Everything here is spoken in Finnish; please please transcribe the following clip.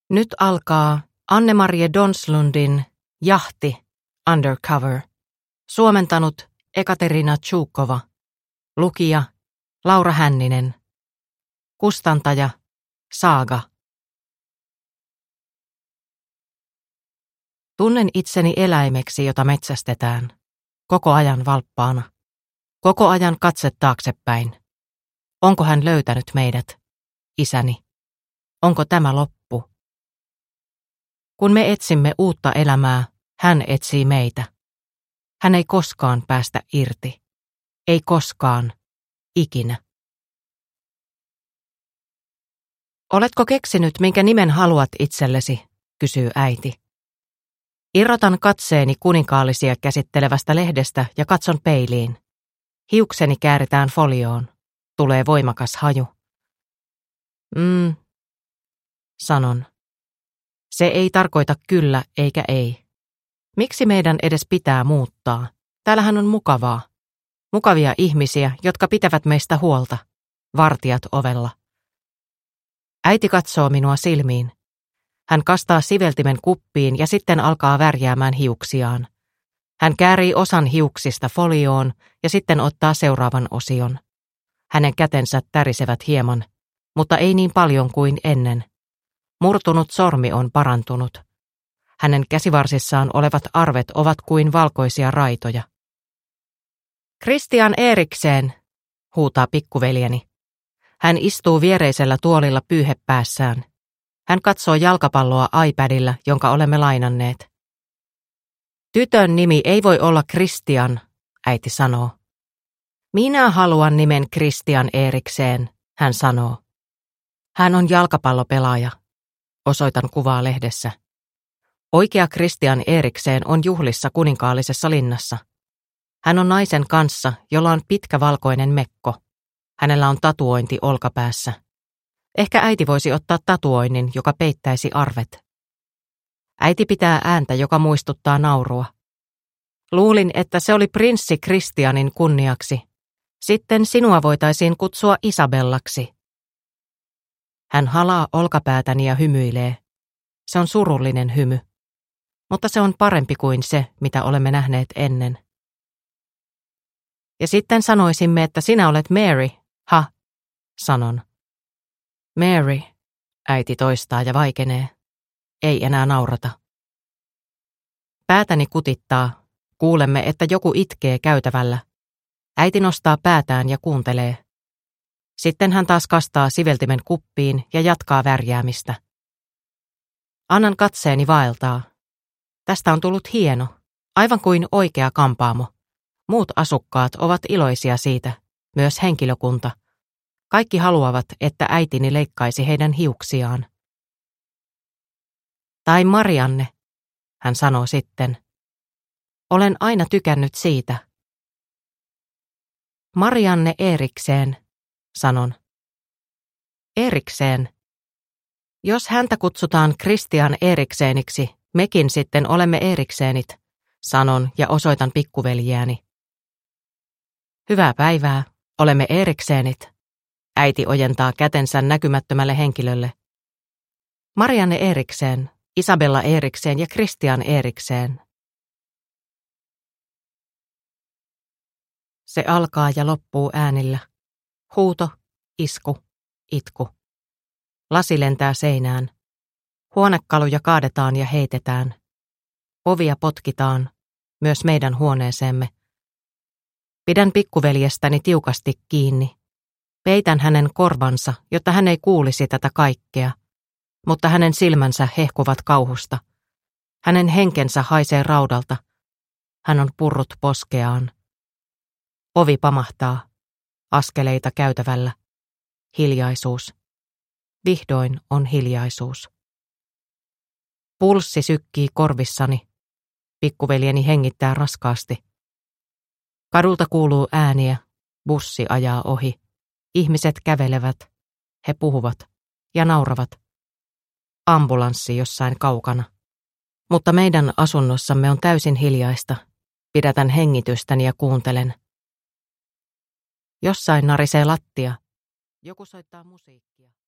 Nyt alkaa Anne-Marie Donslundin Jahti Undercover. Suomentanut Ekaterina Tšukova. Lukija Laura Hänninen. Kustantaja Saaga. Tunnen itseni eläimeksi, jota metsästetään. Koko ajan valppaana. Koko ajan katse taaksepäin. Onko hän löytänyt meidät? Isäni. Onko tämä loppu? Kun me etsimme uutta elämää, hän etsii meitä. Hän ei koskaan päästä irti. Ei koskaan. Ikinä. Oletko keksinyt, minkä nimen haluat itsellesi? Kysyy äiti. Irrotan katseeni kuninkaallisia käsittelevästä lehdestä ja katson peiliin. Hiukseni kääritään folioon. Tulee voimakas haju. Sanon. Se ei tarkoita kyllä eikä ei. Miksi meidän edes pitää muuttaa? Täällähän on mukavaa. Mukavia ihmisiä, jotka pitävät meistä huolta. Vartijat ovella. Äiti katsoo minua silmiin. Hän kastaa siveltimen kuppiin ja sitten alkaa värjäämään hiuksiaan. Hän käärii osan hiuksista folioon ja sitten ottaa seuraavan osion. Hänen kätensä tärisevät hieman, mutta ei niin paljon kuin ennen. Murtunut sormi on parantunut. Hänen käsivarsissaan olevat arvet ovat kuin valkoisia raitoja. Christian Eriksen, huutaa pikkuveljeni. Hän istuu viereisellä tuolilla pyyhe päässään. Hän katsoo jalkapalloa iPadilla, jonka olemme lainanneet. Tytön nimi ei voi olla Christian, äiti sanoo. Minä haluan nimen Christian Eriksen, hän sanoo. Hän on jalkapallopelaaja. Osoitan kuvaa lehdessä. Oikea Christian Eriksen on juhlissa kuninkaallisessa linnassa. Hän on naisen kanssa, jolla on pitkä valkoinen mekko. Hänellä on tatuointi olkapäässä. Ehkä äiti voisi ottaa tatuoinnin, joka peittäisi arvet. Äiti pitää ääntä, joka muistuttaa naurua. Luulin, että se oli prinssi Christianin kunniaksi. Sitten sinua voitaisiin kutsua Isabellaksi. Hän halaa olkapäätäni ja hymyilee. Se on surullinen hymy. Mutta se on parempi kuin se, mitä olemme nähneet ennen. Ja sitten sanoisimme, että sinä olet Mary, sanon. Mary, äiti toistaa ja vaikenee. Ei enää naurata. Päätäni kutittaa. Kuulemme, että joku itkee käytävällä. Äiti nostaa päätään ja kuuntelee. Sitten hän taas kastaa siveltimen kuppiin ja jatkaa värjäämistä. Annan katseeni vaeltaa. Tästä on tullut hieno, aivan kuin oikea kampaamo. Muut asukkaat ovat iloisia siitä, myös henkilökunta. Kaikki haluavat, että äitini leikkaisi heidän hiuksiaan. Tai Marianne, hän sanoo sitten. Olen aina tykännyt siitä. Marianne Eriksen, sanon. Eriksen. Jos häntä kutsutaan Christian Erikseniksi, mekin sitten olemme Eriksenit, sanon ja osoitan pikkuveljiäni. Hyvää päivää, olemme Eriksenit. Äiti ojentaa kätensä näkymättömälle henkilölle. Marianne Eriksen, Isabella Eriksen ja Christian Eriksen. Se alkaa ja loppuu äänillä. Huuto, isku, itku. Lasi lentää seinään. Huonekaluja kaadetaan ja heitetään. Ovia potkitaan, myös meidän huoneeseemme. Pidän pikkuveljestäni tiukasti kiinni. Peitän hänen korvansa, jotta hän ei kuulisi tätä kaikkea, mutta hänen silmänsä hehkuvat kauhusta. Hänen henkensä haisee raudalta. Hän on purrut poskeaan. Ovi pamahtaa. Askeleita käytävällä. Hiljaisuus. Vihdoin on hiljaisuus. Pulssi sykkii korvissani. Pikkuveljeni hengittää raskaasti. Kadulta kuuluu ääniä. Bussi ajaa ohi. Ihmiset kävelevät. He puhuvat ja nauravat. Ambulanssi jossain kaukana. Mutta meidän asunnossamme on täysin hiljaista. Pidätän hengitystäni ja kuuntelen. Jossain narisee lattia. Joku soittaa musiikkia.